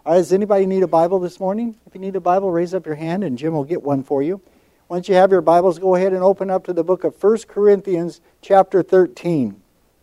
All right, does anybody need a Bible this morning? If you need a Bible, raise up your hand and Jim will get one for you. Once you have your Bibles, go ahead and open up to the book of 1 Corinthians chapter 13.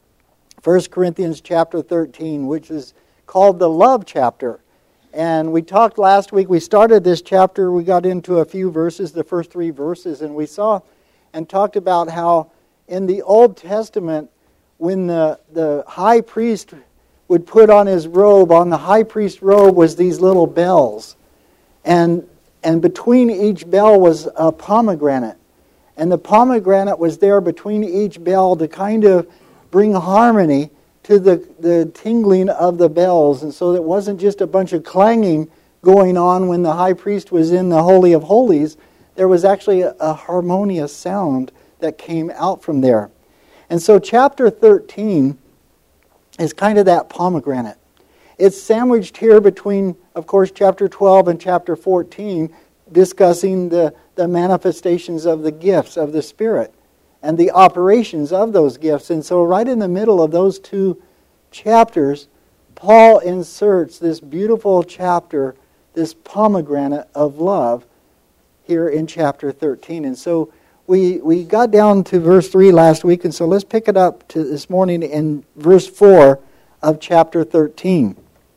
1 Corinthians chapter 13, which is called the love chapter. And we talked last week, we started this chapter, we got into a few verses, the first 3 verses, and we saw and talked about how in the Old Testament, when the high priest would put on his robe, on the high priest robe was these little bells. And between each bell was a pomegranate. And the pomegranate was there between each bell to kind of bring harmony to the tingling of the bells. And so it wasn't just a bunch of clanging going on when the high priest was in the Holy of Holies. There was actually a harmonious sound that came out from there. And so chapter 13 is kind of that pomegranate. It's sandwiched here between, of course, chapter 12 and chapter 14, discussing the manifestations of the gifts of the Spirit and the operations of those gifts. And so right in the middle of those 2 chapters, Paul inserts this beautiful chapter, this pomegranate of love, here in chapter 13. And so we got down to verse 3 last week, and so let's pick it up to this morning in verse 4 of chapter 13.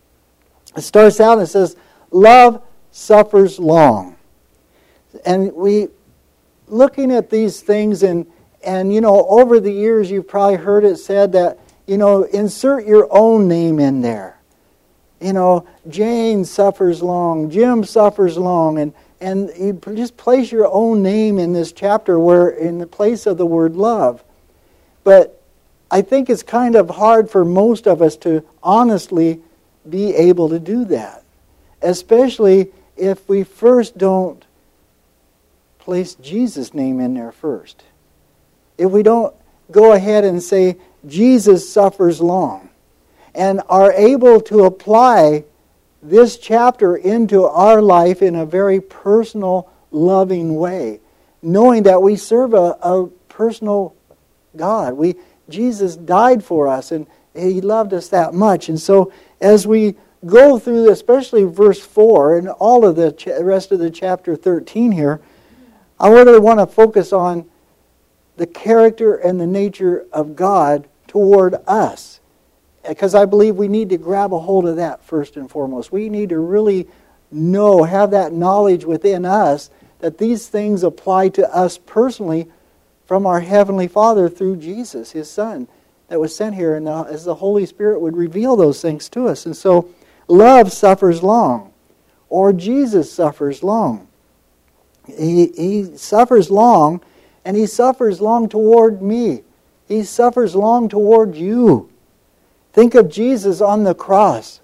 It starts out and it says, love suffers long. And we, looking at these things, and you know, over the years you've probably heard it said that, you know, insert your own name in there. You know, Jane suffers long, Jim suffers long, and you just place your own name in this chapter where in the place of the word love. But I think it's kind of hard for most of us to honestly be able to do that. Especially if we first don't place Jesus' name in there first. If we don't go ahead and say, Jesus suffers long, and are able to apply this chapter into our life in a very personal, loving way, knowing that we serve a personal God. Jesus died for us, and He loved us that much. And so as we go through, especially verse 4 and all of the rest of the chapter 13 here, I really want to focus on the character and the nature of God toward us. Because I believe we need to grab a hold of that first and foremost. We need to really have that knowledge within us that these things apply to us personally from our Heavenly Father through Jesus, His Son, that was sent here, and as the Holy Spirit would reveal those things to us. And so, love suffers long, or Jesus suffers long. He suffers long, and He suffers long toward me. He suffers long toward you. Think of Jesus on the cross.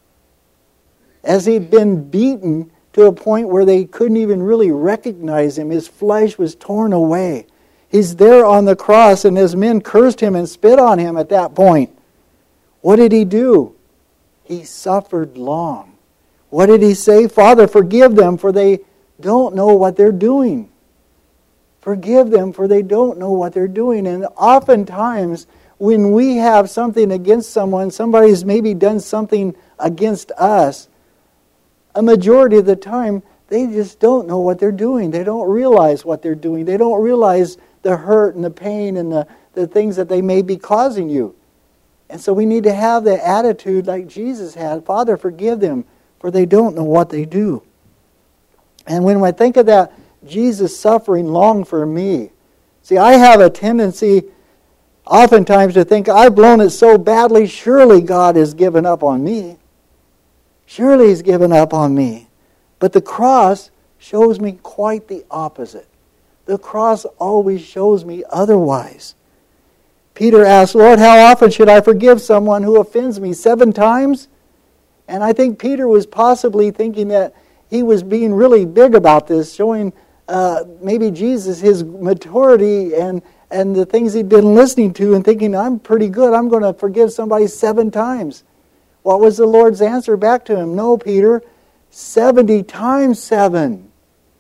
As He'd been beaten to a point where they couldn't even really recognize Him. His flesh was torn away. He's there on the cross, and His men cursed Him and spit on Him at that point. What did He do? He suffered long. What did He say? Father, forgive them, for they don't know what they're doing. Forgive them, for they don't know what they're doing. And oftentimes, when we have something against someone, somebody's maybe done something against us, a majority of the time, they just don't know what they're doing. They don't realize what they're doing. They don't realize the hurt and the pain and the things that they may be causing you. And so we need to have the attitude like Jesus had. Father, forgive them, for they don't know what they do. And when I think of that, Jesus suffering long for me. See, I have a tendency oftentimes to think, I've blown it so badly, surely God has given up on me. Surely He's given up on me. But the cross shows me quite the opposite. The cross always shows me otherwise. Peter asked, Lord, how often should I forgive someone who offends me? 7 times? And I think Peter was possibly thinking that he was being really big about this, showing maybe Jesus his maturity and the things he'd been listening to and thinking, I'm pretty good, I'm going to forgive somebody 7 times. What was the Lord's answer back to him? No, Peter, 70 times 7.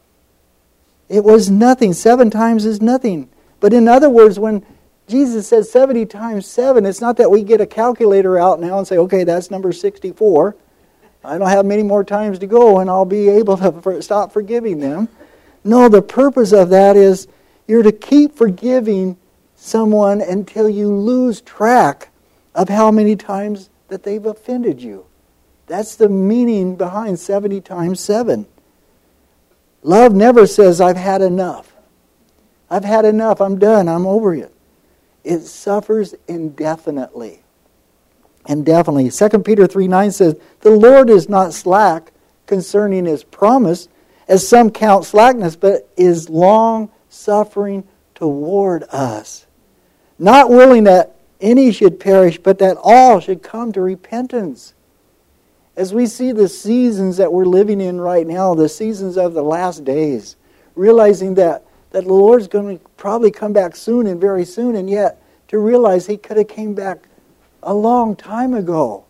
It was nothing. 7 times is nothing. But in other words, when Jesus says 70 times 7, it's not that we get a calculator out now and say, okay, that's number 64. I don't have many more times to go and I'll be able to stop forgiving them. No, the purpose of that is you're to keep forgiving someone until you lose track of how many times that they've offended you. That's the meaning behind 70 times 7. Love never says, I've had enough. I've had enough. I'm done. I'm over it. It suffers indefinitely. Indefinitely. 2 Peter 3:9 says, the Lord is not slack concerning His promise, as some count slackness, but is long-suffering toward us, not willing that any should perish, but that all should come to repentance. As we see the seasons that we're living in right now, the seasons of the last days, realizing that the Lord's going to probably come back soon and very soon, and yet to realize He could have came back a long time ago.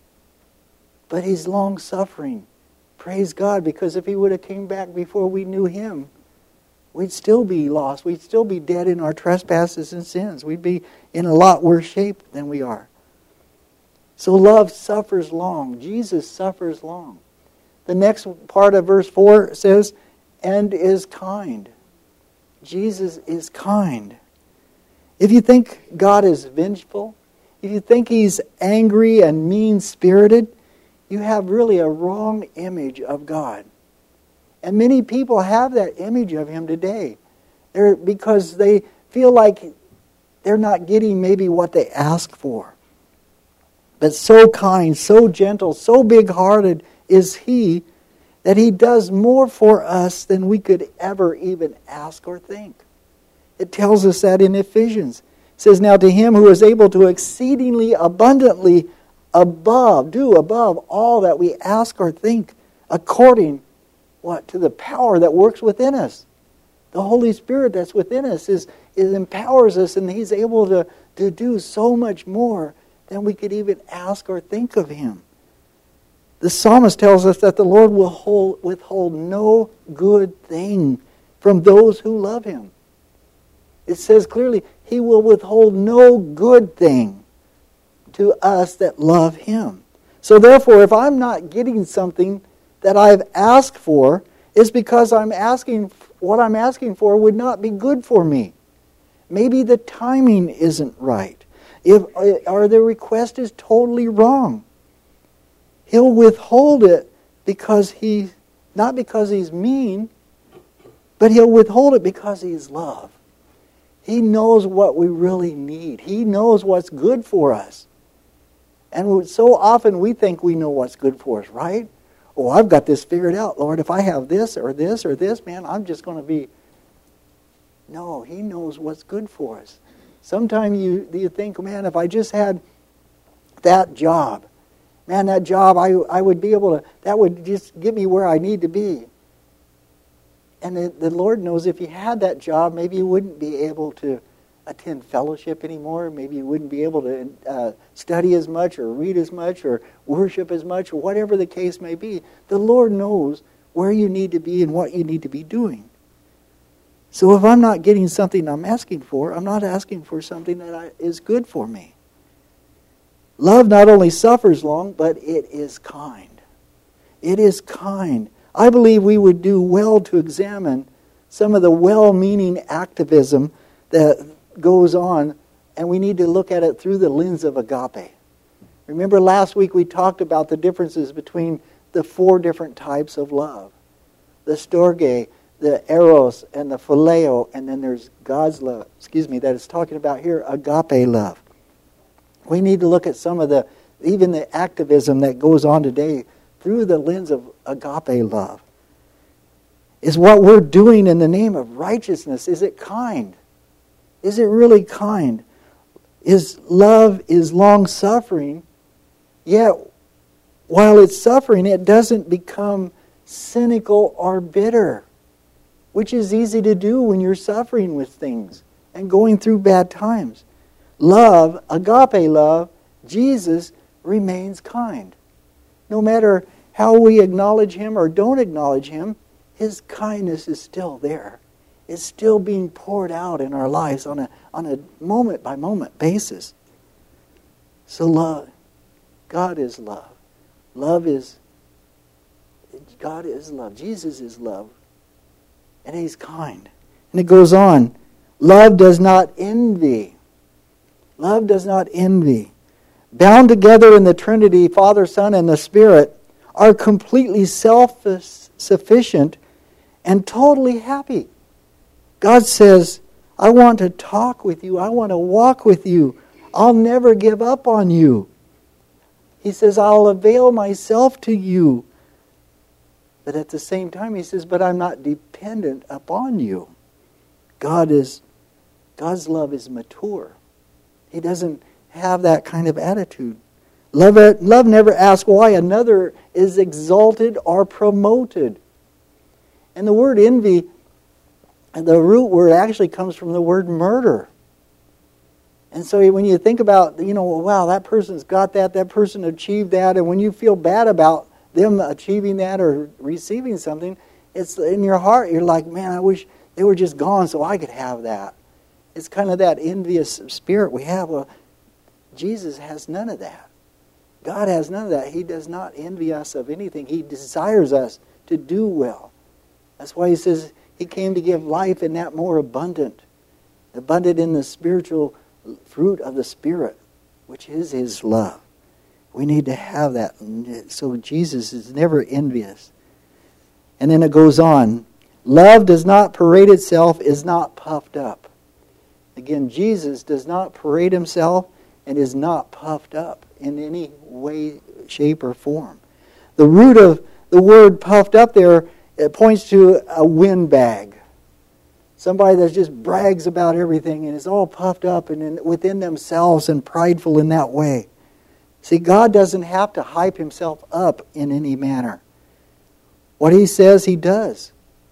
But He's long-suffering. Praise God, because if He would have came back before we knew Him, we'd still be lost. We'd still be dead in our trespasses and sins. We'd be in a lot worse shape than we are. So love suffers long. Jesus suffers long. The next part of verse 4 says, and is kind. Jesus is kind. If you think God is vengeful, if you think He's angry and mean-spirited, you have really a wrong image of God. And many people have that image of Him today. Because they feel like they're not getting maybe what they ask for. But so kind, so gentle, so big-hearted is He that He does more for us than we could ever even ask or think. It tells us that in Ephesians. It says, now to Him who is able to exceedingly abundantly above all that we ask or think, according to the power that works within us. The Holy Spirit that's within us empowers us, and He's able to do so much more than we could even ask or think of Him. The psalmist tells us that the Lord will withhold no good thing from those who love Him. It says clearly, He will withhold no good thing to us that love Him. So therefore, if I'm not getting something that I've asked for, it's because what I'm asking for would not be good for me. Maybe the timing isn't right. Or the request is totally wrong. He'll withhold it not because He's mean, but He'll withhold it because He's love. He knows what we really need. He knows what's good for us. And so often we think we know what's good for us, right? Oh, I've got this figured out, Lord. If I have this or this or this, man, I'm just going to be... No, He knows what's good for us. Sometimes you think, man, if I just had that job, man, that job, I would be able to... That would just get me where I need to be. And the Lord knows if you had that job, maybe you wouldn't be able to attend fellowship anymore. Maybe you wouldn't be able to study as much or read as much or worship as much or whatever the case may be. The Lord knows where you need to be and what you need to be doing. So if I'm not getting something I'm asking for, I'm not asking for something that is good for me. Love not only suffers long, but it is kind. It is kind. I believe we would do well to examine some of the well-meaning activism that goes on, and we need to look at it through the lens of agape. Remember last week we talked about the differences between the 4 different types of love. The storge, the eros, and the phileo, and then there's God's love, that is talking about here, agape love. We need to look at some of even the activism that goes on today through the lens of agape love. Is what we're doing in the name of righteousness, is it kind? Is it really kind? Love is long-suffering, yet while it's suffering, it doesn't become cynical or bitter, which is easy to do when you're suffering with things and going through bad times. Love, agape love, Jesus remains kind. No matter how we acknowledge Him or don't acknowledge Him, His kindness is still there. It's still being poured out in our lives on a moment-by-moment basis. So love, God is love. Love is God is love. Jesus is love. And He's kind. And it goes on. Love does not envy. Love does not envy. Bound together in the Trinity, Father, Son, and the Spirit, are completely self-sufficient and totally happy. God says, I want to talk with you. I want to walk with you. I'll never give up on you. He says, I'll avail myself to you. But at the same time, He says, but I'm not dependent upon you. God's love is mature. He doesn't have that kind of attitude. Love never asks why another is exalted or promoted. And the word envy, the root word actually comes from the word murder. And so when you think about, wow, that person's got that person achieved that, and when you feel bad about them achieving that or receiving something, it's in your heart, you're like, man, I wish they were just gone so I could have that. It's kind of that envious spirit we have. Jesus has none of that. God has none of that. He does not envy us of anything. He desires us to do well. That's why He says He came to give life and that more abundant in the spiritual fruit of the Spirit, which is His love. We need to have that. So Jesus is never envious. And then it goes on. Love does not parade itself, is not puffed up. Again, Jesus does not parade Himself and is not puffed up in any way, shape, or form. The root of the word puffed up there, it points to a windbag. Somebody that just brags about everything and is all puffed up and within themselves and prideful in that way. See, God doesn't have to hype Himself up in any manner. What He says, He does.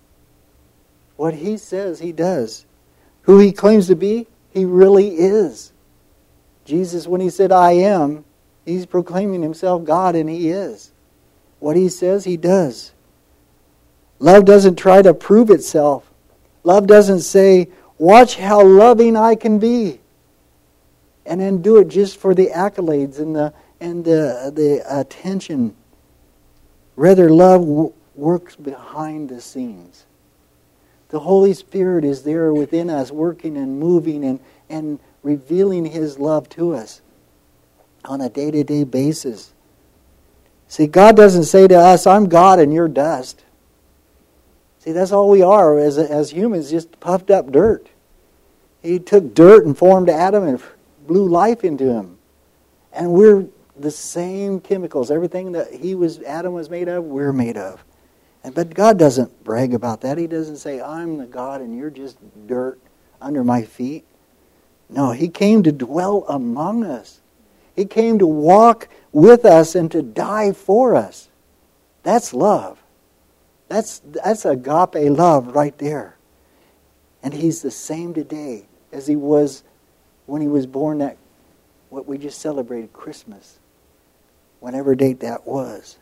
What He says, He does. Who He claims to be, He really is. Jesus, when He said, I am, He's proclaiming Himself God, and He is. What He says, He does. Love doesn't try to prove itself. Love doesn't say, watch how loving I can be. And then do it just for the accolades and the attention. Rather, love works behind the scenes. The Holy Spirit is there within us, working and moving and revealing His love to us on a day-to-day basis. See, God doesn't say to us, I'm God and you're dust. See, that's all we are as humans, just puffed up dirt. He took dirt and formed Adam and blew life into him. And we're the same chemicals. Everything that Adam was made of, we're made of. But God doesn't brag about that. He doesn't say, I'm the God and you're just dirt under my feet. No, He came to dwell among us. He came to walk with us and to die for us. That's love. That's agape love right there. And He's the same today as He was when He was born, that what we just celebrated, Christmas. Whatever date that was.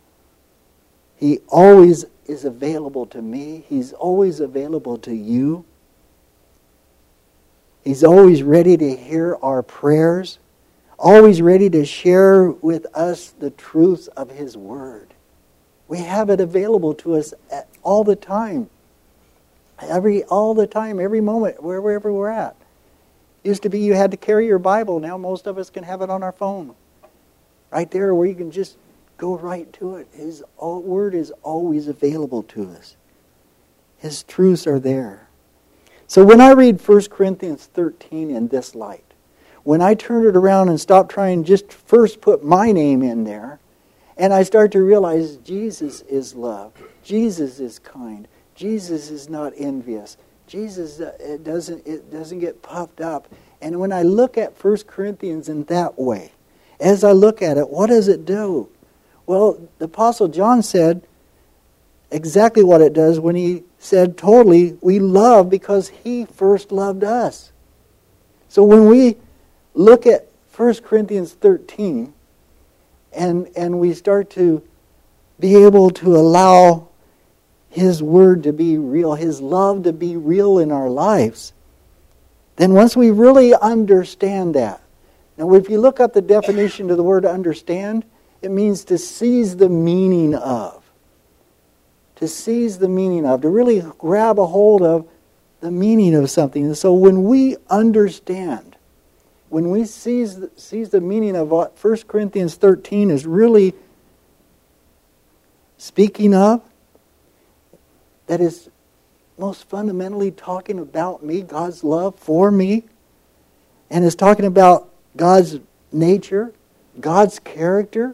He always is available to me. He's always available to you. He's always ready to hear our prayers. Always ready to share with us the truths of His Word. We have it available to us all the time. All the time, every moment, wherever we're at. Used to be you had to carry your Bible. Now most of us can have it on our phone. Right there where you can just go right to it. His Word is always available to us. His truths are there. So when I read 1 Corinthians 13 in this light, when I turn it around and stop trying just first put my name in there, and I start to realize Jesus is love. Jesus is kind. Jesus is not envious. Jesus doesn't get puffed up. And when I look at 1 Corinthians in that way, as I look at it, what does it do? Well, the Apostle John said exactly what it does when he said totally, we love because He first loved us. So when we look at 1 Corinthians 13, and we start to be able to allow His Word to be real, His love to be real in our lives, then once we really understand that. Now, if you look up the definition of the word understand, it means to seize the meaning of. to seize the meaning of, to really grab a hold of the meaning of something. And so when we understand, when we seize the meaning of what 1 Corinthians 13 is really speaking of, that is most fundamentally talking about me, God's love for me, and is talking about God's nature, God's character,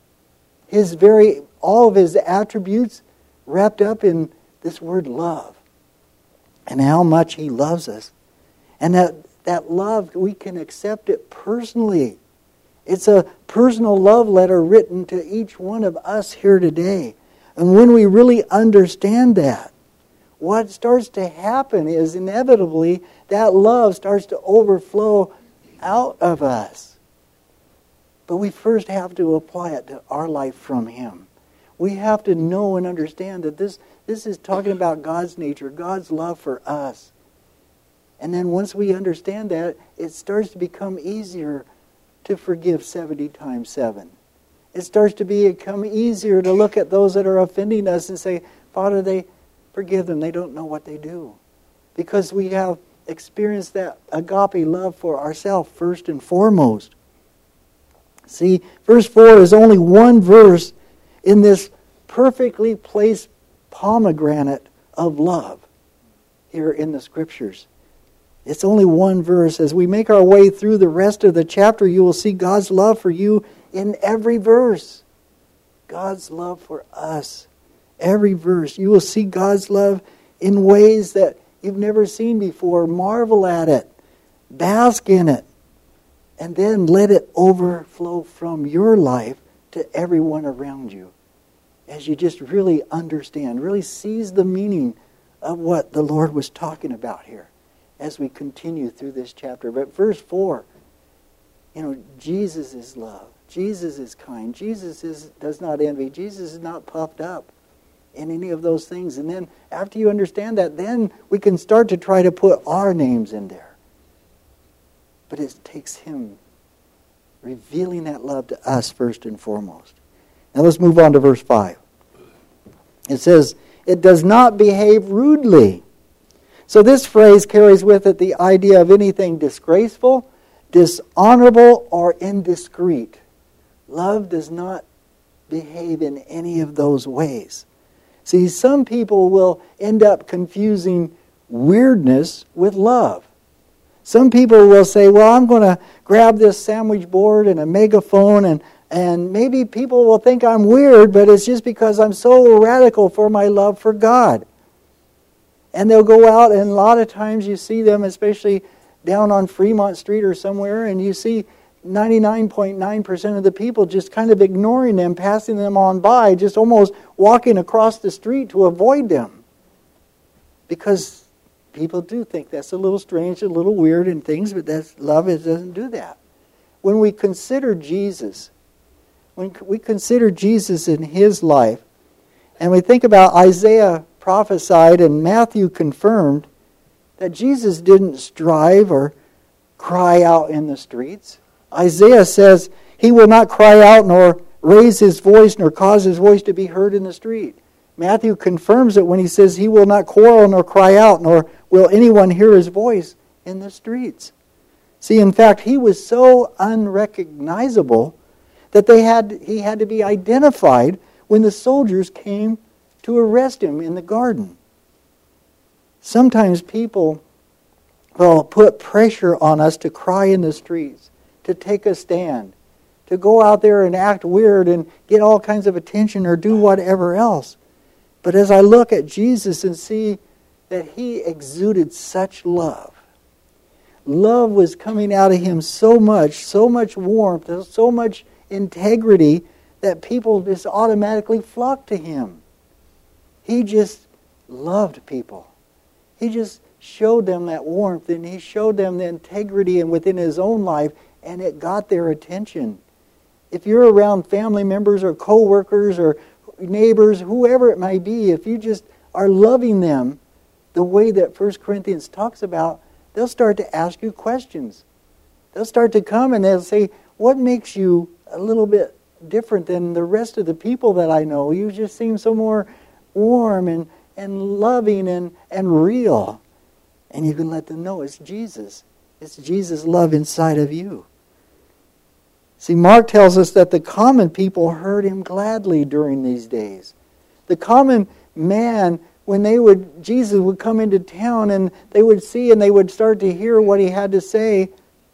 all of His attributes wrapped up in this word love, and how much He loves us. And that love, we can accept it personally. It's a personal love letter written to each one of us here today. And when we really understand that, what starts to happen is inevitably that love starts to overflow out of us. But we first have to apply it to our life from Him. We have to know and understand that this is talking about God's nature, God's love for us. And then once we understand that, it starts to become easier to forgive 70 times 7. It starts to become easier to look at those that are offending us and say, Father, forgive them, they don't know what they do. Because we have experienced that agape love for ourselves first and foremost. See, verse 4 is only one verse in this perfectly placed pomegranate of love here in the Scriptures. It's only one verse. As we make our way through the rest of the chapter, you will see God's love for you in every verse. God's love for us. Every verse. You will see God's love in ways that you've never seen before. Marvel at it. Bask in it. And then let it overflow from your life to everyone around you. As you just really understand, really seize the meaning of what the Lord was talking about here as we continue through this chapter. But verse 4, Jesus is love. Jesus is kind. Jesus does not envy. Jesus is not puffed up in any of those things. And then after you understand that, then we can start to try to put our names in there. But it takes Him revealing that love to us first and foremost. Now let's move on to verse 5. It says, it does not behave rudely. So this phrase carries with it the idea of anything disgraceful, dishonorable, or indiscreet. Love does not behave in any of those ways. See, some people will end up confusing weirdness with love. Some people will say, well, I'm going to grab this sandwich board and a megaphone and maybe people will think I'm weird, but it's just because I'm so radical for my love for God. And they'll go out, and a lot of times you see them, especially down on Fremont Street or somewhere, and you see 99.9% of the people just kind of ignoring them, passing them on by, just almost walking across the street to avoid them. Because people do think that's a little strange, a little weird and things, but that's love. It doesn't do that. When we consider Jesus, when we consider Jesus in His life, and we think about Isaiah prophesied and Matthew confirmed that Jesus didn't strive or cry out in the streets. Isaiah says He will not cry out nor raise His voice nor cause His voice to be heard in the street. Matthew confirms it when he says He will not quarrel nor cry out nor will anyone hear His voice in the streets. See, in fact, He was so unrecognizable that He had to be identified when the soldiers came to arrest Him in the garden. Sometimes people will put pressure on us to cry in the streets, to take a stand, to go out there and act weird and get all kinds of attention or do whatever else. But as I look at Jesus and see that He exuded such love, love was coming out of Him so much warmth, so much integrity that people just automatically flocked to Him. He just loved people. He just showed them that warmth, and He showed them the integrity and within His own life, and it got their attention. If you're around family members or co-workers or neighbors, whoever it may be, if you just are loving them the way that 1 Corinthians talks about, they'll start to ask you questions. They'll start to come and they'll say, what makes you a little bit different than the rest of the people that I know? You just seem so more warm and loving and real. And you can let them know it's Jesus. It's Jesus' love inside of you. See, Mark tells us that the common people heard him gladly during these days. The common man, when Jesus would come into town and they would see and they would start to hear what he had to say,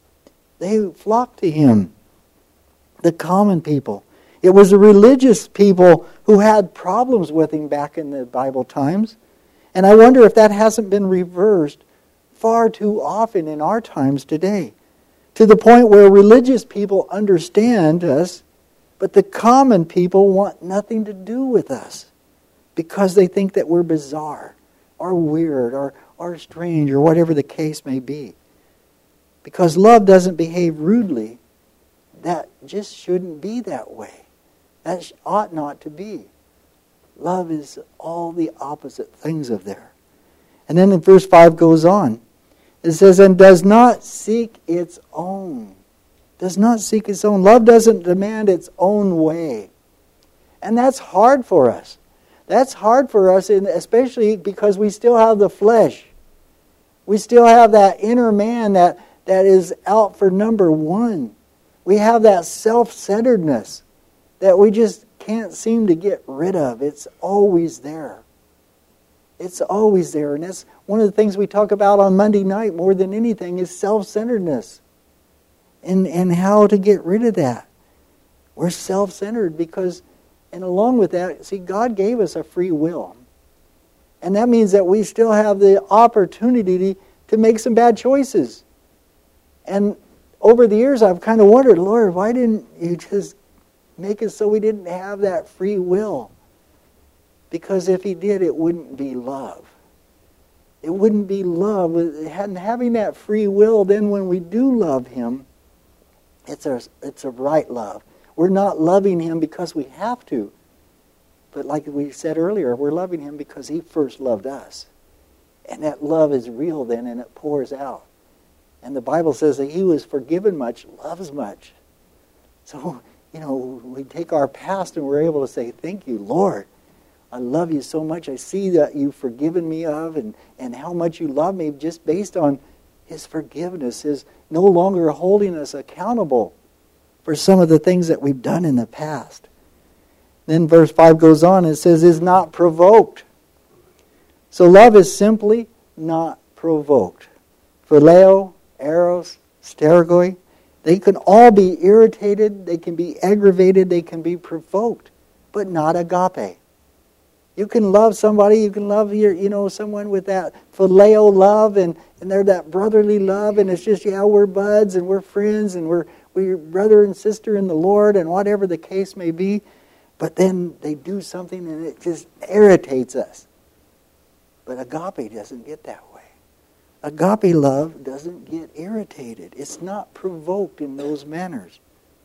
they flocked to him. The common people. It was the religious people who had problems with him back in the Bible times. And I wonder if that hasn't been reversed far too often in our times today. To the point where religious people understand us, but the common people want nothing to do with us because they think that we're bizarre or weird or strange or whatever the case may be. Because love doesn't behave rudely, that just shouldn't be that way. That ought not to be. Love is all the opposite things of there. And then in verse 5 goes on. It says, and does not seek its own. Does not seek its own. Love doesn't demand its own way. And that's hard for us. That's hard for us, especially because we still have the flesh. We still have that inner man that is out for number one. We have that self-centeredness that we just can't seem to get rid of. It's always there. It's always there. And that's one of the things we talk about on Monday night more than anything is self-centeredness. And how to get rid of that. We're self-centered because, and along with that, see, God gave us a free will. And that means that we still have the opportunity to make some bad choices. And over the years, I've kind of wondered, Lord, why didn't you just make it so we didn't have that free will? Because if he did, it wouldn't be love. It wouldn't be love. Having that free will, then when we do love him, it's a right love. We're not loving him because we have to. But like we said earlier, we're loving him because he first loved us. And that love is real then, and it pours out. And the Bible says that he who is forgiven much loves much. So, we take our past and we're able to say, thank you, Lord. I love you so much. I see that you've forgiven me of and how much you love me just based on his forgiveness, his no longer holding us accountable for some of the things that we've done in the past. Then verse 5 goes on and it says, is not provoked. So love is simply not provoked. Phileo, eros, stergoi, they can all be irritated, they can be aggravated, they can be provoked, but not agape. You can love somebody, you can love someone with that phileo love and they're that brotherly love and it's just, we're buds and we're friends and we're brother and sister in the Lord and whatever the case may be. But then they do something and it just irritates us. But agape doesn't get that way. Agape love doesn't get irritated. It's not provoked in those manners.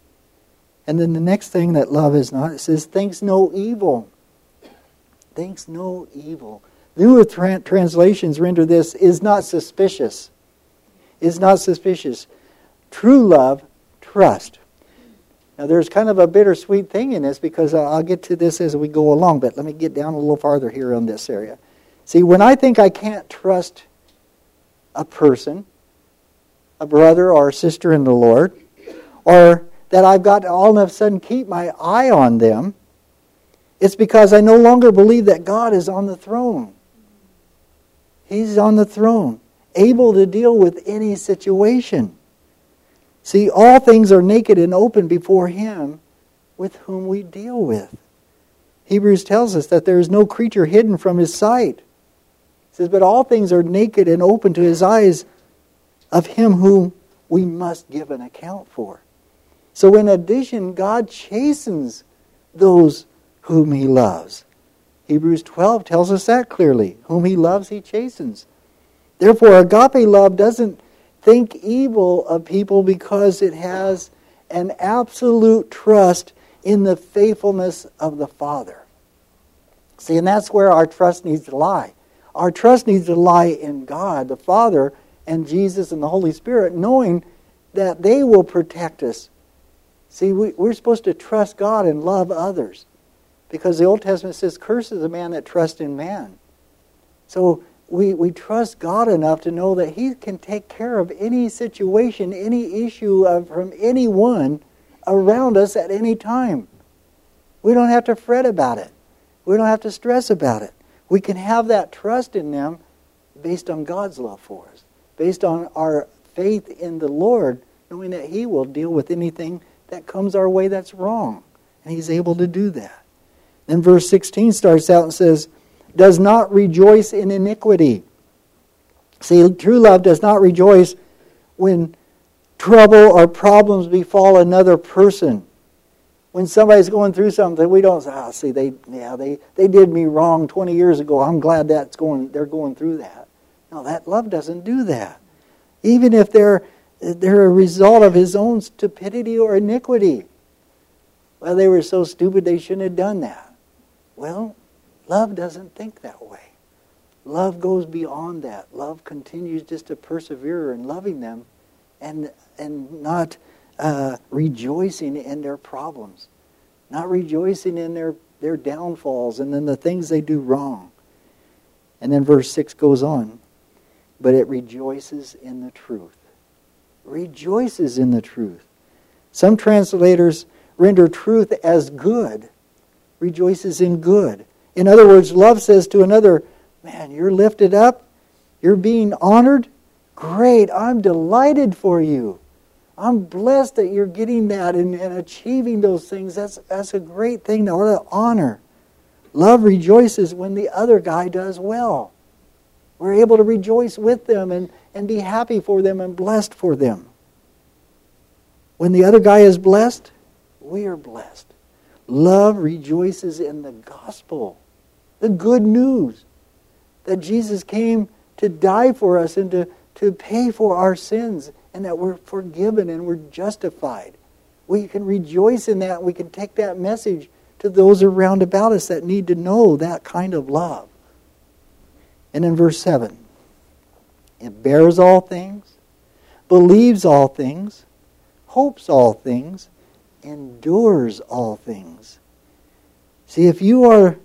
And then the next thing that love is not, it says, thinks no evil. Thinks no evil. Newer translations render this, is not suspicious. Is not suspicious. True love, trust. Now there's kind of a bittersweet thing in this because I'll get to this as we go along, but let me get down a little farther here on this area. See, when I think I can't trust a person, a brother or a sister in the Lord, or that I've got to all of a sudden keep my eye on them, it's because I no longer believe that God is on the throne. He's on the throne, able to deal with any situation. See, all things are naked and open before him with whom we deal with. Hebrews tells us that there is no creature hidden from his sight. It says, but all things are naked and open to his eyes of him whom we must give an account for. So in addition, God chastens those whom he loves. Hebrews 12 tells us that clearly. Whom he loves, he chastens. Therefore, agape love doesn't think evil of people because it has an absolute trust in the faithfulness of the Father. See, and that's where our trust needs to lie. Our trust needs to lie in God, the Father, and Jesus and the Holy Spirit, knowing that they will protect us. See, we're supposed to trust God and love others Because the Old Testament says, "Cursed is the man that trusts in man." So we trust God enough to know that He can take care of any situation, any issue from anyone around us at any time. We don't have to fret about it. We don't have to stress about it. We can have that trust in them based on God's love for us, based on our faith in the Lord, knowing that He will deal with anything that comes our way that's wrong. And He's able to do that. Then verse 16 starts out and says, "Does not rejoice in iniquity." See, true love does not rejoice when trouble or problems befall another person. When somebody's going through something, we don't say, they did me wrong 20 years ago. I'm glad they're going through that. No, that love doesn't do that. Even if they're a result of his own stupidity or iniquity. Well, they were so stupid they shouldn't have done that. Well, love doesn't think that way. Love goes beyond that. Love continues just to persevere in loving them and not rejoicing in their problems, not rejoicing in their downfalls and in the things they do wrong. And then verse 6 goes on, "But it rejoices in the truth." Rejoices in the truth. Some translators render truth as good. Rejoices in good. In other words, love says to another, "Man, you're lifted up. You're being honored. Great, I'm delighted for you. I'm blessed that you're getting that and achieving those things. That's a great thing to honor." Love rejoices when the other guy does well. We're able to rejoice with them and be happy for them and blessed for them. When the other guy is blessed, we are blessed. Love rejoices in the gospel, the good news that Jesus came to die for us and to pay for our sins, and that we're forgiven and we're justified. We can rejoice in that. We can take that message to those around about us that need to know that kind of love. And in verse 7, "It bears all things, believes all things, hopes all things, endures all things." See, if you are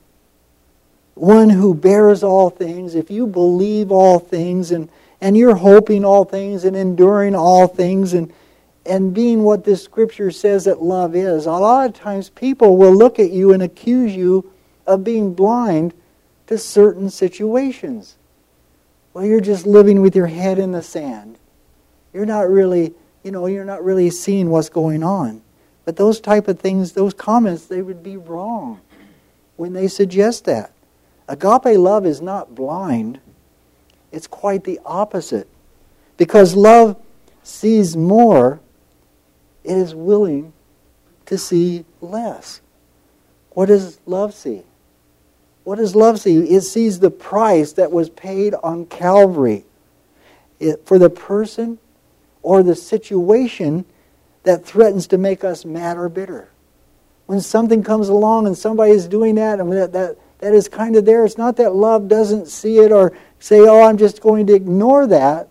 one who bears all things, if you believe all things, and you're hoping all things and enduring all things and being what this scripture says that love is, a lot of times people will look at you and accuse you of being blind to certain situations. Well, you're just living with your head in the sand. You're not really seeing what's going on. But those type of things, those comments, they would be wrong when they suggest that. Agape love is not blind. It's quite the opposite. Because love sees more, it is willing to see less. What does love see? What does love see? It sees the price that was paid on Calvary for the person or the situation that threatens to make us mad or bitter. When something comes along and somebody is doing that, and that is kind of there, it's not that love doesn't see it or say, "Oh, I'm just going to ignore that."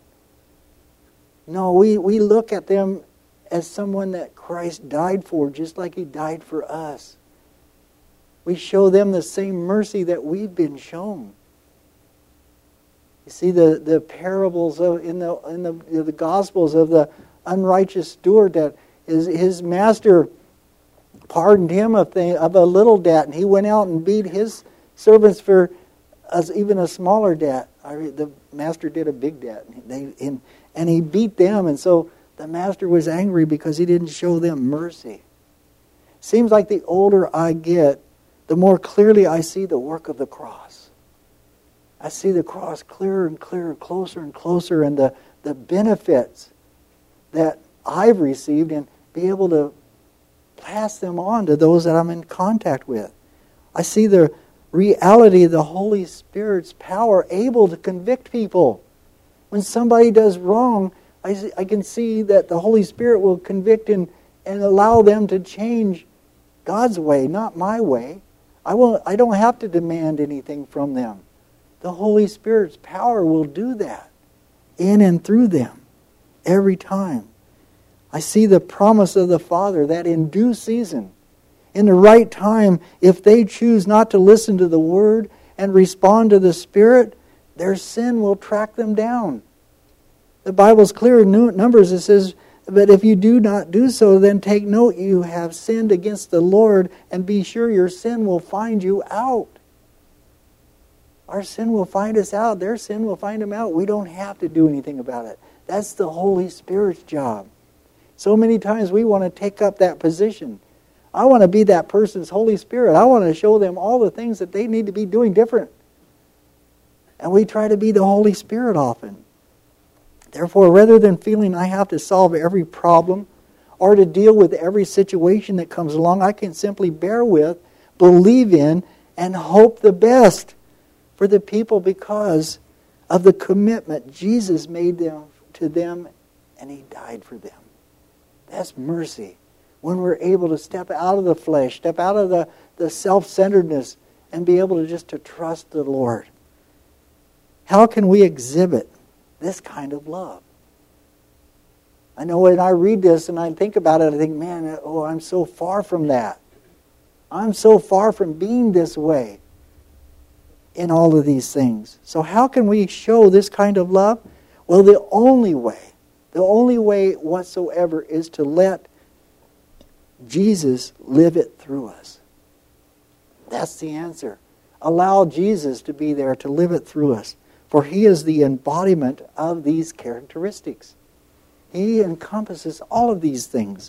No, we look at them as someone that Christ died for, just like He died for us. We show them the same mercy that we've been shown. You see the parables in the Gospels of the unrighteous steward, that his master pardoned him of a little debt, and he went out and beat his servants for even a smaller debt. The master did a big debt, and he beat them, and so the master was angry because he didn't show them mercy. Seems like the older I get, the more clearly I see the work of the cross. I see the cross clearer and clearer, closer and closer, and the benefits that I've received, and be able to pass them on to those that I'm in contact with. I see the reality of the Holy Spirit's power able to convict people. When somebody does wrong, I can see that the Holy Spirit will convict and allow them to change God's way, not my way. I don't have to demand anything from them. The Holy Spirit's power will do that in and through them every time. I see the promise of the Father that in due season, in the right time, if they choose not to listen to the Word and respond to the Spirit, their sin will track them down. The Bible's clear in Numbers. It says, but if you do not do so, then take note you have sinned against the Lord, and be sure your sin will find you out. Our sin will find us out. Their sin will find them out. We don't have to do anything about it. That's the Holy Spirit's job. So many times we want to take up that position. I want to be that person's Holy Spirit. I want to show them all the things that they need to be doing different. And we try to be the Holy Spirit often. Therefore, rather than feeling I have to solve every problem or to deal with every situation that comes along, I can simply bear with, believe in, and hope the best for the people because of the commitment Jesus made to them, and He died for them. That's mercy. When we're able to step out of the flesh, step out of the self-centeredness, and be able to just to trust the Lord. How can we exhibit this kind of love? I know when I read this and I think about it, I think, man, I'm so far from that. I'm so far from being this way in all of these things. So how can we show this kind of love? Well, the only way whatsoever is to let Jesus live it through us. That's the answer. Allow Jesus to be there to live it through us. For He is the embodiment of these characteristics. He encompasses all of these things.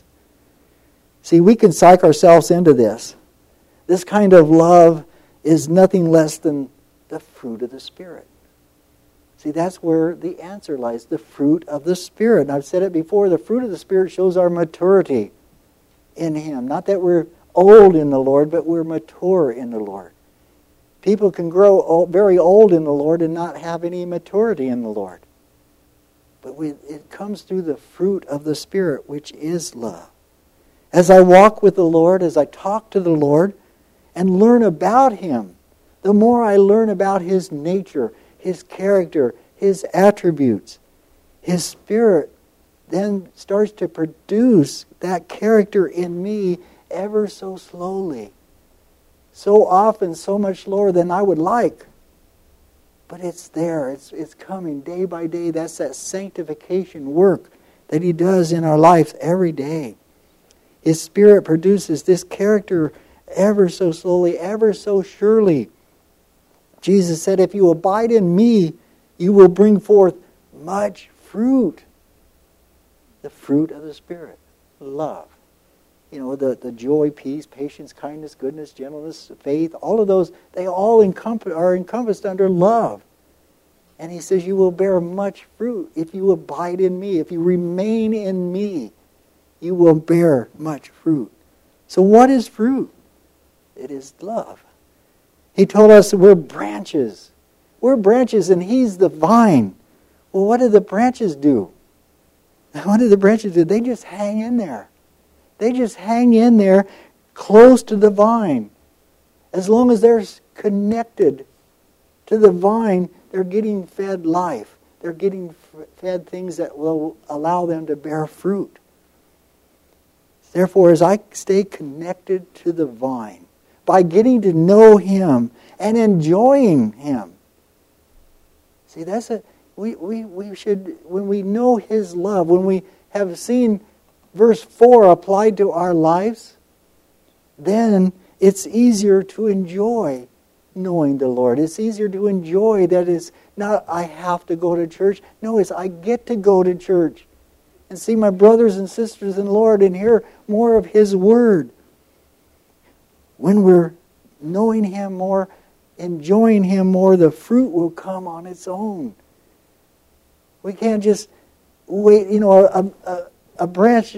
See, we can psych ourselves into this. This kind of love is nothing less than the fruit of the Spirit. See, that's where the answer lies, the fruit of the Spirit. And I've said it before, the fruit of the Spirit shows our maturity in Him. Not that we're old in the Lord, but we're mature in the Lord. People can grow very old in the Lord and not have any maturity in the Lord. But it comes through the fruit of the Spirit, which is love. As I walk with the Lord, as I talk to the Lord and learn about Him, the more I learn about His nature, His character, His attributes, His Spirit then starts to produce that character in me ever so slowly. So often, so much lower than I would like. But it's there. It's coming day by day. That's that sanctification work that He does in our lives every day. His Spirit produces this character ever so slowly, ever so surely. Jesus said, if you abide in me, you will bring forth much fruit. The fruit of the Spirit. Love. You know, the joy, peace, patience, kindness, goodness, gentleness, faith, all of those, they all are encompassed under love. And He says, you will bear much fruit if you abide in me. If you remain in me, you will bear much fruit. So what is fruit? It is love. He told us that we're branches. We're branches and He's the vine. Well, what do the branches do? What do the branches do? They just hang in there. They just hang in there close to the vine. As long as they're connected to the vine, they're getting fed life. They're getting fed things that will allow them to bear fruit. Therefore, as I stay connected to the vine, by getting to know Him and enjoying Him. See, we should, when we know His love, when we have seen verse 4 applied to our lives, then it's easier to enjoy knowing the Lord. It's easier to enjoy that it's not I have to go to church. No, it's I get to go to church and see my brothers and sisters in the Lord and hear more of His Word. When we're knowing Him more, enjoying Him more, the fruit will come on its own. We can't just wait, a branch,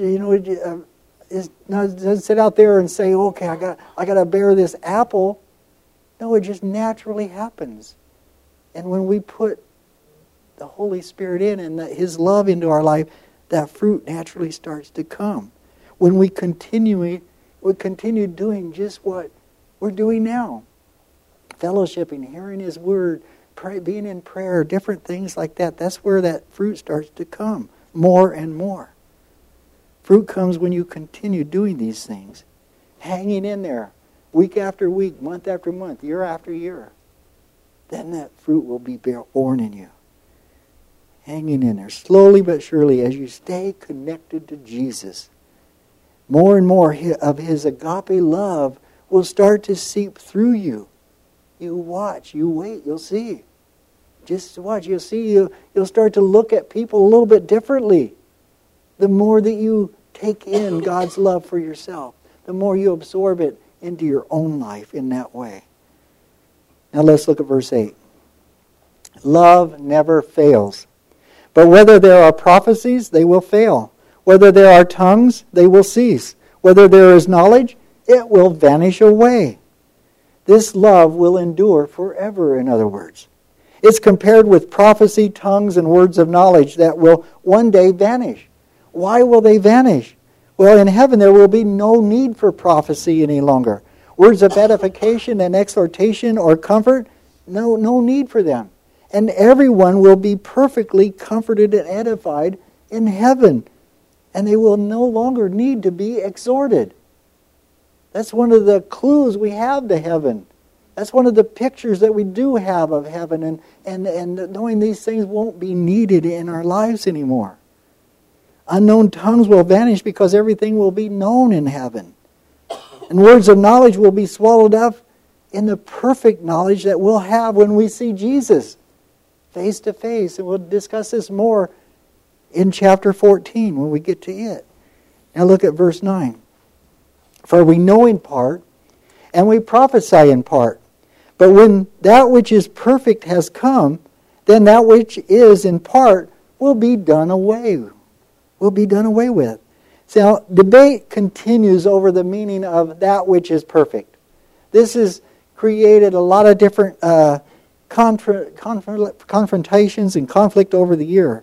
doesn't sit out there and say, okay, I got to bear this apple. No, it just naturally happens. And when we put the Holy Spirit in and His love into our life, that fruit naturally starts to come. When we continue doing just what we're doing now. Fellowshipping, hearing His Word, being in prayer, different things like that. That's where that fruit starts to come more and more. Fruit comes when you continue doing these things. hanging in there, week after week, month after month, year after year, then that fruit will be born in you. Hanging in there, slowly but surely, as you stay connected to Jesus, more and more of His agape love will start to seep through you. You watch, you wait, you'll see. Just watch, you'll see, you'll start to look at people a little bit differently. The more that you take in God's love for yourself, the more you absorb it into your own life in that way. Now let's look at verse 8. Love never fails. But whether there are prophecies, they will fail. Whether there are tongues, they will cease. Whether there is knowledge, it will vanish away. This love will endure forever, in other words. It's compared with prophecy, tongues, and words of knowledge that will one day vanish. Why will they vanish? Well, in heaven there will be no need for prophecy any longer. Words of edification and exhortation or comfort, no need for them. And everyone will be perfectly comforted and edified in heaven. And they will no longer need to be exhorted. That's one of the clues we have to heaven. That's one of the pictures that we do have of heaven. And knowing these things won't be needed in our lives anymore. Unknown tongues will vanish because everything will be known in heaven. And words of knowledge will be swallowed up in the perfect knowledge that we'll have when we see Jesus face to face. And we'll discuss this more in chapter 14 when we get to it. Now look at verse 9. For we know in part, and we prophesy in part. But when that which is perfect has come, then that which is in part will be done away. Will be done away with. So debate continues over the meaning of that which is perfect. This has created a lot of different confrontations and conflict over the year.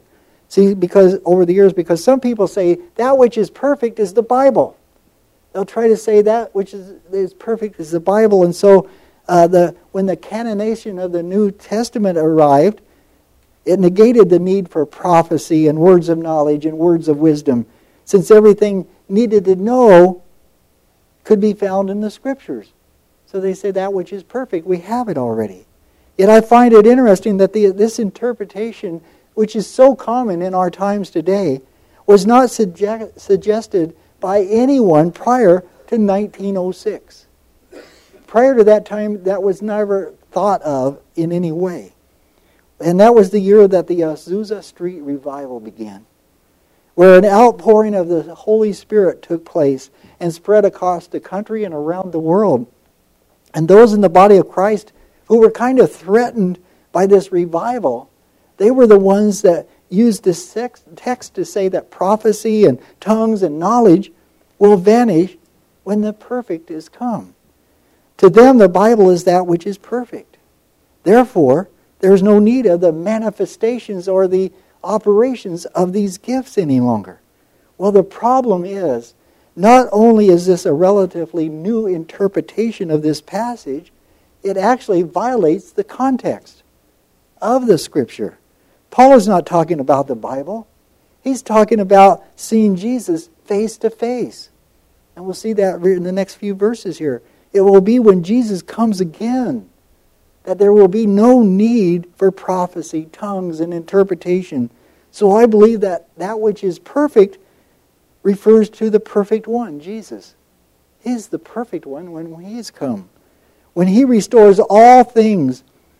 Because some people say that which is perfect is the Bible. They'll try to say that which is perfect is the Bible. And so when the canonization of the New Testament arrived, it negated the need for prophecy and words of knowledge and words of wisdom, since everything needed to know could be found in the Scriptures. So they say that which is perfect, we have it already. Yet I find it interesting that this interpretation, which is so common in our times today, was not suggested by anyone prior to 1906. Prior to that time, that was never thought of in any way. And that was the year that the Azusa Street Revival began, where an outpouring of the Holy Spirit took place and spread across the country and around the world. And those in the body of Christ who were kind of threatened by this revival, they were the ones that used this text to say that prophecy and tongues and knowledge will vanish when the perfect is come. To them, the Bible is that which is perfect. Therefore, there's no need of the manifestations or the operations of these gifts any longer. Well, the problem is, not only is this a relatively new interpretation of this passage, it actually violates the context of the Scripture. Paul is not talking about the Bible. He's talking about seeing Jesus face to face. And we'll see that in the next few verses here. It will be when Jesus comes again that there will be no need for prophecy, tongues, and interpretation. So I believe that that which is perfect refers to the perfect one, Jesus. He's the perfect one when He has come. When He restores all things,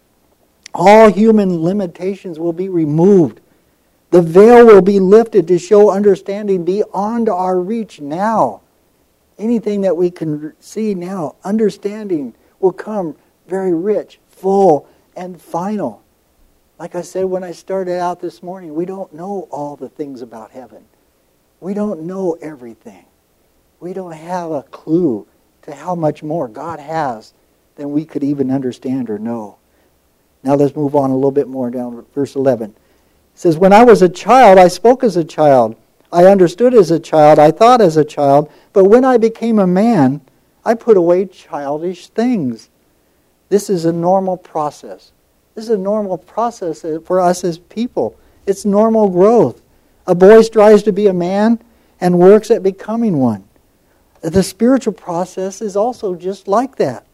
all human limitations will be removed. The veil will be lifted to show understanding beyond our reach now. Anything that we can see now, understanding will come very rich, full, and final. Like I said when I started out this morning, we don't know all the things about heaven. We don't know everything. We don't have a clue to how much more God has than we could even understand or know. Now let's move on a little bit more down to verse 11. It says, when I was a child, I spoke as a child. I understood as a child. I thought as a child. But when I became a man, I put away childish things. This is a normal process. This is a normal process for us as people. It's normal growth. A boy strives to be a man and works at becoming one. The spiritual process is also just like that.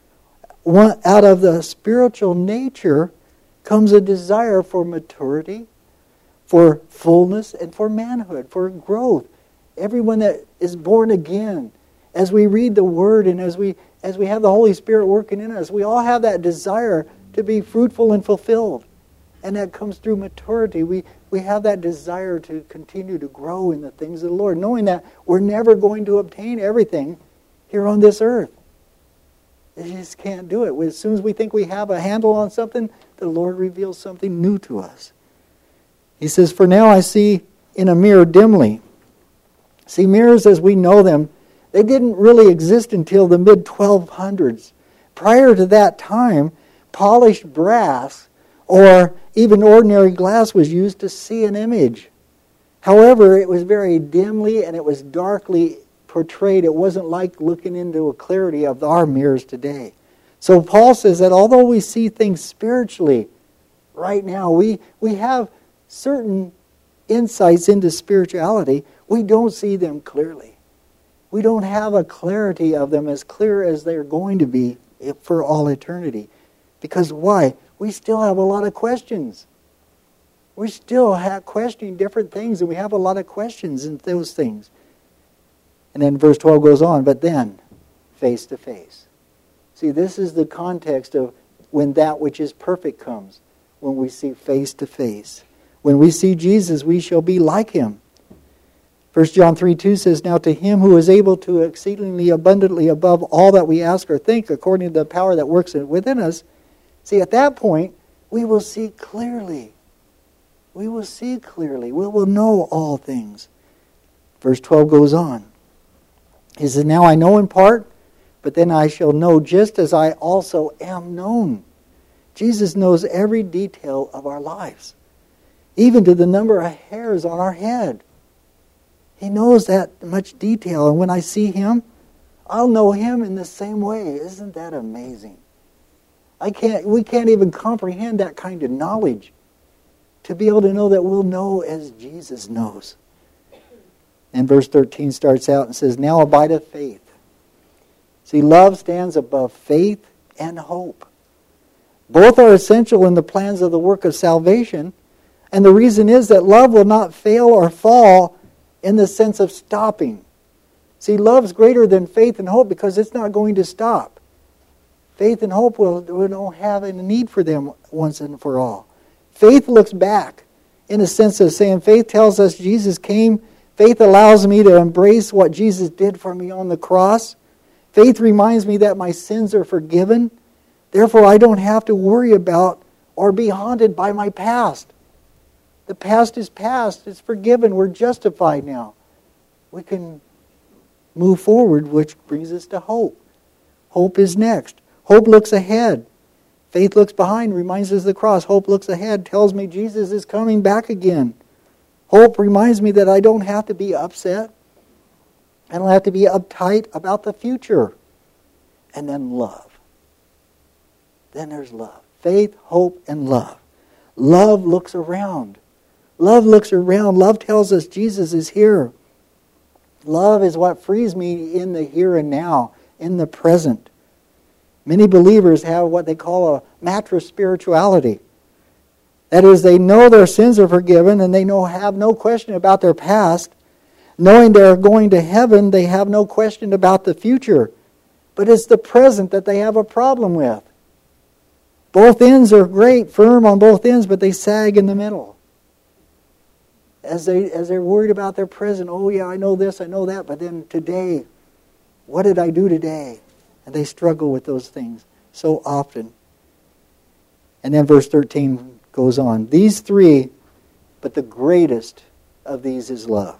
Out of the spiritual nature comes a desire for maturity, for fullness, and for manhood, for growth. Everyone that is born again, as we read the Word and as we have the Holy Spirit working in us, we all have that desire to be fruitful and fulfilled. And that comes through maturity. We have that desire to continue to grow in the things of the Lord, knowing that we're never going to obtain everything here on this earth. You just can't do it. As soon as we think we have a handle on something, the Lord reveals something new to us. He says, "For now I see in a mirror dimly." See, mirrors as we know them, they didn't really exist until the mid-1200s. Prior to that time, polished brass or even ordinary glass was used to see an image. However, it was very dimly and it was darkly portrayed. It wasn't like looking into a clarity of our mirrors today. So Paul says that although we see things spiritually right now, we have certain insights into spirituality, we don't see them clearly. We don't have a clarity of them as clear as they're going to be for all eternity. Because why? We still have a lot of questions. We still have questioning different things, and we have a lot of questions in those things. And then verse 12 goes on, but then, face to face. See, this is the context of when that which is perfect comes, when we see face to face. When we see Jesus, we shall be like him. 1 John 3:2 says, "Now to him who is able to exceedingly abundantly above all that we ask or think, according to the power that works within us." See, at that point, we will see clearly. We will see clearly. We will know all things. Verse 12 goes on. He says, "Now I know in part, but then I shall know just as I also am known." Jesus knows every detail of our lives, even to the number of hairs on our head. He knows that much detail, and when I see him, I'll know him in the same way. Isn't that amazing? We can't even comprehend that kind of knowledge, to be able to know that we'll know as Jesus knows. And verse 13 starts out and says, "Now abideth faith." See, love stands above faith and hope. Both are essential in the plans of the work of salvation, and the reason is that love will not fail or fall in the sense of stopping. See, love's greater than faith and hope because it's not going to stop. Faith and hope we don't have any need for them once and for all. Faith looks back in a sense of saying, faith tells us Jesus came. Faith allows me to embrace what Jesus did for me on the cross. Faith reminds me that my sins are forgiven. Therefore, I don't have to worry about or be haunted by my past. The past is past. It's forgiven. We're justified now. We can move forward, which brings us to hope. Hope is next. Hope looks ahead. Faith looks behind, reminds us of the cross. Hope looks ahead, tells me Jesus is coming back again. Hope reminds me that I don't have to be upset. I don't have to be uptight about the future. And then love. Then there's love. Faith, hope, and love. Love looks around. Love looks around. Love tells us Jesus is here. Love is what frees me in the here and now, in the present. Many believers have what they call a mattress spirituality. That is, they know their sins are forgiven and they have no question about their past. Knowing they're going to heaven, they have no question about the future. But it's the present that they have a problem with. Both ends are great, firm on both ends, but they sag in the middle. As they're worried about their present, oh yeah, I know this, I know that, but then today, what did I do today? And they struggle with those things so often. And then verse 13 goes on. These three, but the greatest of these is love.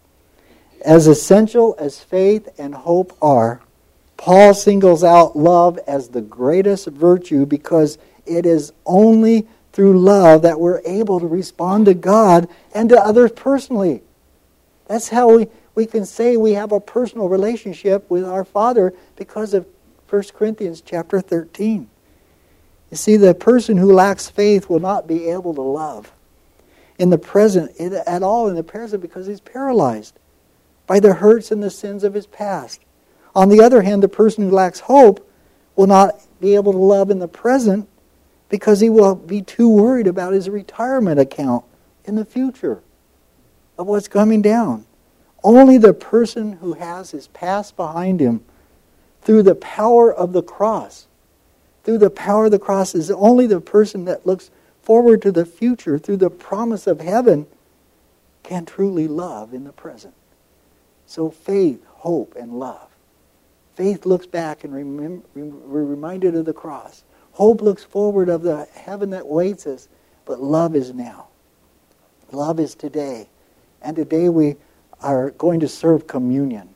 As essential as faith and hope are, Paul singles out love as the greatest virtue because it is only through love that we're able to respond to God and to others personally. That's how we can say we have a personal relationship with our Father because of 1 Corinthians chapter 13. You see, the person who lacks faith will not be able to love in the present, at all in the present, because he's paralyzed by the hurts and the sins of his past. On the other hand, the person who lacks hope will not be able to love in the present because he will be too worried about his retirement account in the future of what's coming down. Only the person who has his past behind him through the power of the cross, through the power of the cross, is only the person that looks forward to the future through the promise of heaven can truly love in the present. So faith, hope, and love. Faith looks back and we're reminded of the cross. Hope looks forward of the heaven that waits us. But love is now. Love is today. And today we are going to serve communion.